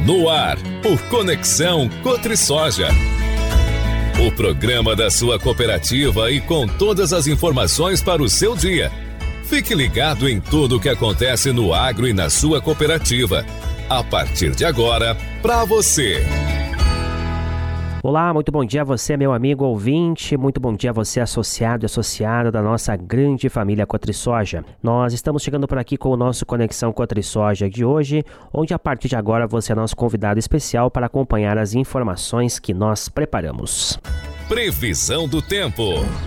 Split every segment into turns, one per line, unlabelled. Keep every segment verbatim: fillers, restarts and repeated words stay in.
No ar, o Conexão Cotrisoja. O programa da sua cooperativa e com todas as informações para o seu dia. Fique ligado em tudo o que acontece no agro e na sua cooperativa. A partir de agora, para você.
Olá, muito bom dia a você, meu amigo ouvinte, muito bom dia a você, associado e associada da nossa grande família Cotrisoja. Nós estamos chegando por aqui com o nosso Conexão Cotrisoja de hoje, onde a partir de agora você é nosso convidado especial para acompanhar as informações que nós preparamos.
Previsão do tempo.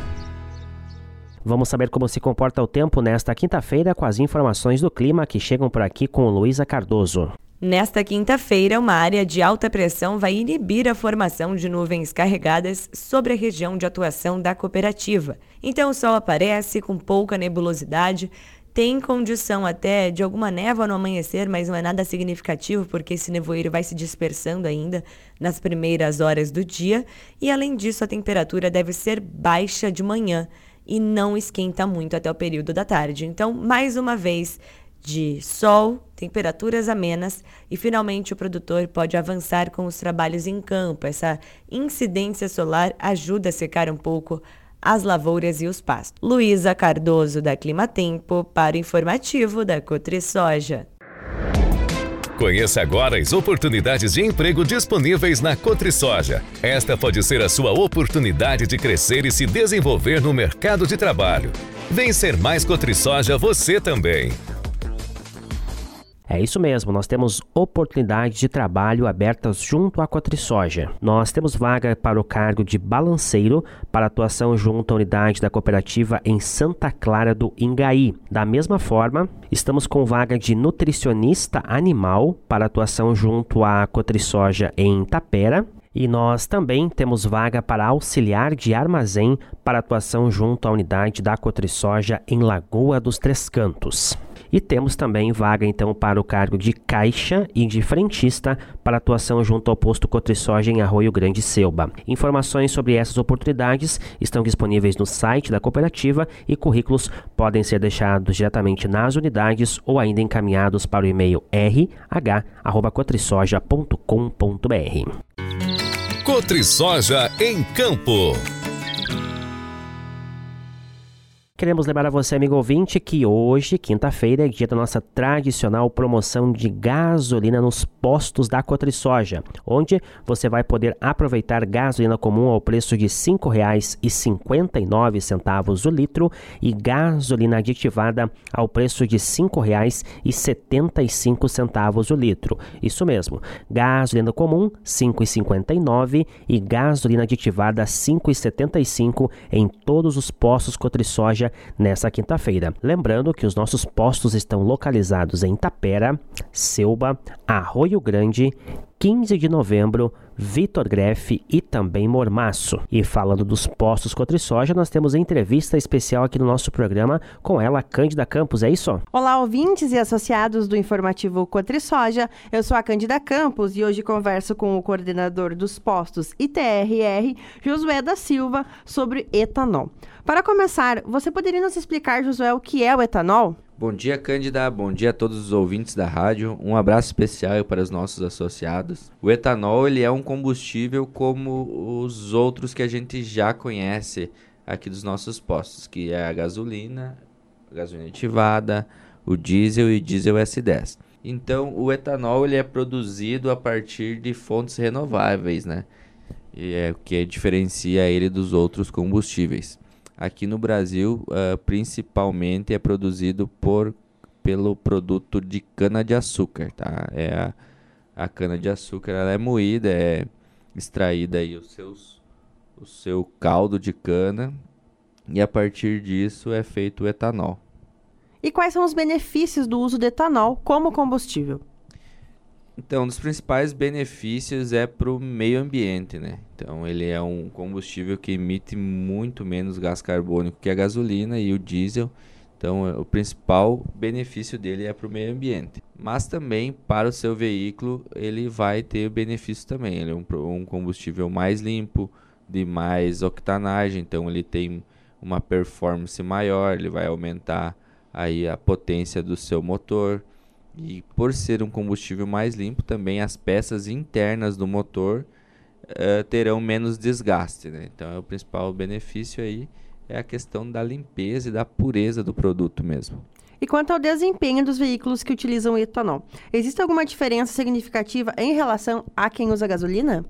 Vamos saber como se comporta o tempo nesta quinta-feira com as informações do clima que chegam por aqui com Luísa Cardoso.
Nesta quinta-feira, uma área de alta pressão vai inibir a formação de nuvens carregadas sobre a região de atuação da cooperativa. Então, o sol aparece com pouca nebulosidade, tem condição até de alguma névoa no amanhecer, mas não é nada significativo porque esse nevoeiro vai se dispersando ainda nas primeiras horas do dia. E, além disso, a temperatura deve ser baixa de manhã e não esquenta muito até o período da tarde. Então, mais uma vez, de sol, temperaturas amenas e finalmente o produtor pode avançar com os trabalhos em campo. Essa incidência solar ajuda a secar um pouco as lavouras e os pastos. Luísa Cardoso, da Climatempo, para o informativo da Cotrisoja.
Conheça agora as oportunidades de emprego disponíveis na Cotrisoja. Esta pode ser a sua oportunidade de crescer e se desenvolver no mercado de trabalho. Vem ser mais Cotrisoja você também.
É isso mesmo, nós temos oportunidades de trabalho abertas junto à Cotrisoja. Nós temos vaga para o cargo de balanceiro para atuação junto à unidade da cooperativa em Santa Clara do Ingaí. Da mesma forma, estamos com vaga de nutricionista animal para atuação junto à Cotrisoja em Tapera. E nós também temos vaga para auxiliar de armazém para atuação junto à unidade da Cotrisoja em Lagoa dos Três Cantos. E temos também vaga então para o cargo de caixa e de frentista para atuação junto ao posto Cotrisoja em Arroio Grande Selba. Informações sobre essas oportunidades estão disponíveis no site da cooperativa e currículos podem ser deixados diretamente nas unidades ou ainda encaminhados para o e-mail r h arroba cotrisoja ponto com ponto b r.
Cotrisoja em Campo.
Queremos lembrar a você, amigo ouvinte, que hoje, quinta-feira, é dia da nossa tradicional promoção de gasolina nos postos da Cotrisoja, onde você vai poder aproveitar gasolina comum ao preço de cinco reais e cinquenta e nove centavos o litro e gasolina aditivada ao preço de cinco reais e setenta e cinco centavos o litro. Isso mesmo, gasolina comum cinco reais e cinquenta e nove centavos e gasolina aditivada cinco reais e setenta e cinco centavos em todos os postos Cotrisoja nessa quinta-feira. Lembrando que os nossos postos estão localizados em Tapera, Selba, Arroio Grande, quinze de novembro, Vitor Grefe e também Mormaço. E falando dos postos Cotrisoja, nós temos entrevista especial aqui no nosso programa com ela, Cândida Campos, é isso?
Olá, ouvintes e associados do informativo Cotrisoja. Eu sou a Cândida Campos e hoje converso com o coordenador dos postos I T R R, Josué da Silva, sobre etanol. Para começar, você poderia nos explicar, Josué, o que é o etanol?
Bom dia, Cândida. Bom dia a todos os ouvintes da rádio. Um abraço especial para os nossos associados. O etanol ele é um combustível como os outros que a gente já conhece aqui dos nossos postos, que é a gasolina, a gasolina aditivada, o diesel e diesel S dez. Então, o etanol ele é produzido a partir de fontes renováveis, né? E é o que diferencia ele dos outros combustíveis. Aqui no Brasil, uh, principalmente é produzido por, pelo produto de cana-de-açúcar, tá? É a, a cana-de-açúcar, ela é moída, é extraída aí os seus, o seu caldo de cana e a partir disso é feito o etanol.
E quais são os benefícios do uso do etanol como combustível?
Então, um dos principais benefícios é para o meio ambiente, né? Então, ele é um combustível que emite muito menos gás carbônico que a gasolina e o diesel. Então, o principal benefício dele é para o meio ambiente. Mas também, para o seu veículo, ele vai ter benefício também. Ele é um, um combustível mais limpo, de mais octanagem. Então, ele tem uma performance maior, ele vai aumentar aí a potência do seu motor. E por ser um combustível mais limpo, também as peças internas do motor uh, terão menos desgaste, né? Então é o principal benefício aí, é a questão da limpeza e da pureza do produto mesmo.
E quanto ao desempenho dos veículos que utilizam o etanol, existe alguma diferença significativa em relação a quem usa gasolina?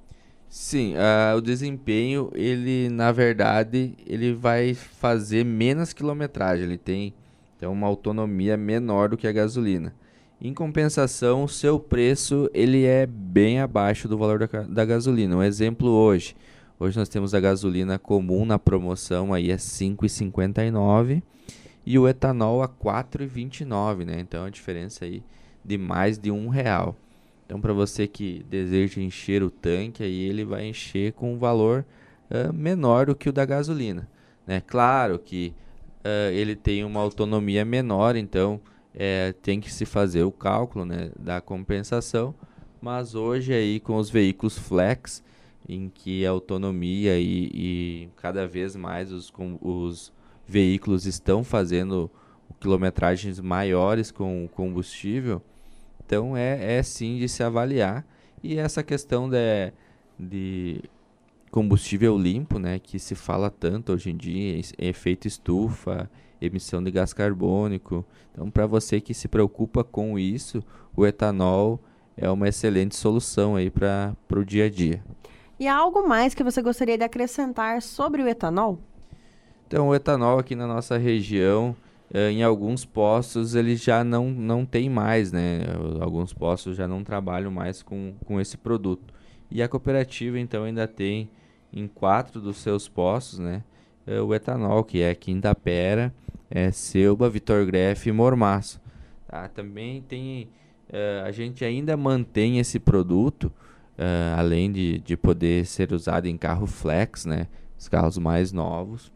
Sim, uh, o desempenho, ele na verdade, ele vai fazer menos quilometragem, ele tem então, uma autonomia menor do que a gasolina. Em compensação, o seu preço ele é bem abaixo do valor da, da gasolina. Um exemplo hoje, hoje nós temos a gasolina comum na promoção aí é cinco reais e cinquenta e nove centavos e o etanol a quatro reais e vinte e nove centavos, né? Então a diferença aí de mais de um real. Então para você que deseja encher o tanque, aí ele vai encher com um valor uh, menor do que o da gasolina, né? Claro que uh, ele tem uma autonomia menor, então uh, tem que se fazer o cálculo, né, da compensação. Mas hoje aí com os veículos flex, em que a autonomia e, e cada vez mais os, com, os veículos estão fazendo quilometragens maiores com combustível, então é, é sim de se avaliar. E essa questão de, de combustível limpo, né, que se fala tanto hoje em dia, efeito estufa, emissão de gás carbônico. Então para você que se preocupa com isso, o etanol é uma excelente solução aí para o dia a dia.
E há algo mais que você gostaria de acrescentar sobre o etanol?
Então, o etanol aqui na nossa região, eh, em alguns postos, ele já não, não tem mais, né? Alguns postos já não trabalham mais com, com esse produto. E a cooperativa, então, ainda tem em quatro dos seus postos, né, eh, o etanol, que é Quintapera, é Selba, Vitor Greff e Mormaço. Tá? Também tem, eh, a gente ainda mantém esse produto, eh, além de, de poder ser usado em carro flex, né, os carros mais novos,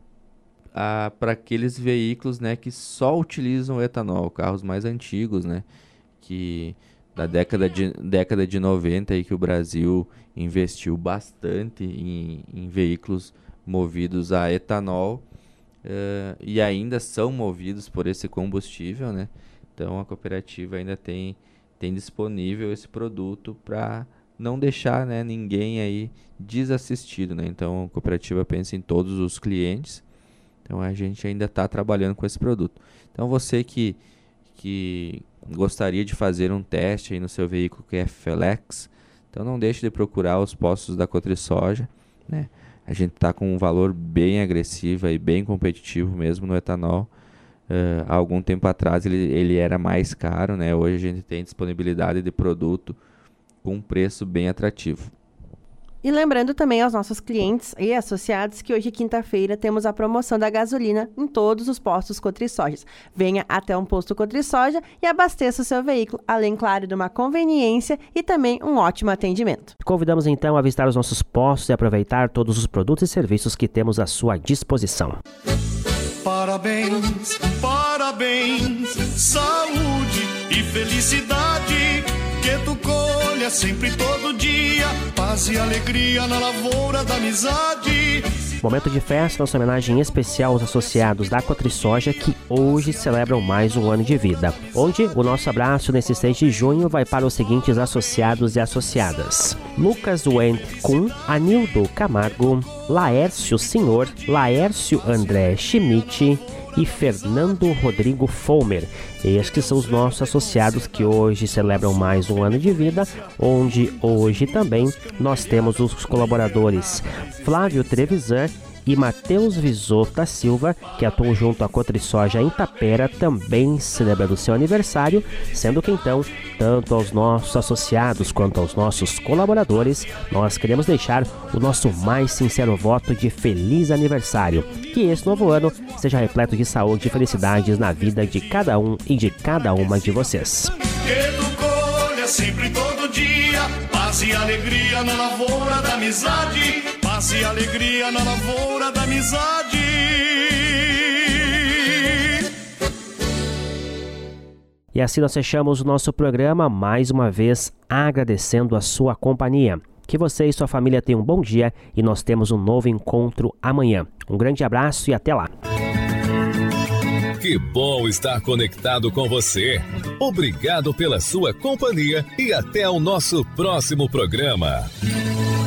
para aqueles veículos, né, que só utilizam etanol, carros mais antigos, né, que da década de, década de noventa aí que o Brasil investiu bastante em, em veículos movidos a etanol, uh, e ainda são movidos por esse combustível, né? Então a cooperativa ainda tem, tem disponível esse produto para não deixar, né, ninguém aí desassistido, né? Então a cooperativa pensa em todos os clientes. Então a gente ainda está trabalhando com esse produto. Então você que, que gostaria de fazer um teste aí no seu veículo que é Flex, então não deixe de procurar os postos da Cotrisoja, né? A gente está com um valor bem agressivo e bem competitivo mesmo no etanol. Uh, há algum tempo atrás ele, ele era mais caro, né? Hoje a gente tem disponibilidade de produto com um preço bem atrativo.
E lembrando também aos nossos clientes e associados que hoje, quinta-feira, temos a promoção da gasolina em todos os postos Cotrisojas. Venha até um posto Cotrisoja e abasteça o seu veículo, além, claro, de uma conveniência e também um ótimo atendimento.
Convidamos então a visitar os nossos postos e aproveitar todos os produtos e serviços que temos à sua disposição.
Parabéns, parabéns, saúde e felicidade, que tu colha sempre todo dia, paz e alegria na lavoura da amizade.
Momento de festa, nossa homenagem especial aos associados da Cotrisoja que hoje celebram mais um ano de vida. Onde o nosso abraço nesse seis de junho vai para os seguintes associados e associadas: Lucas Wendt Kuhn, Anildo Camargo, Laércio Senhor, Laércio André Schmidt e Fernando Rodrigo Folmer. Estes que são os nossos associados que hoje celebram mais um ano de vida, onde hoje também nós temos os colaboradores Flávio Trevisan e Matheus Visotto da Silva, que atuam junto à Cotrisoja em Tapera, também celebrando seu aniversário, sendo que então, tanto aos nossos associados quanto aos nossos colaboradores, nós queremos deixar o nosso mais sincero voto de feliz aniversário. Que esse novo ano seja repleto de saúde e felicidades na vida de cada um e de cada uma de vocês.
Que tu colha sempre todo dia, paz e alegria na lavoura da amizade, paz e alegria na lavoura da amizade.
E assim nós fechamos o nosso programa, mais uma vez agradecendo a sua companhia. Que você e sua família tenham um bom dia e nós temos um novo encontro amanhã. Um grande abraço e até lá.
Que bom estar conectado com você. Obrigado pela sua companhia e até o nosso próximo programa.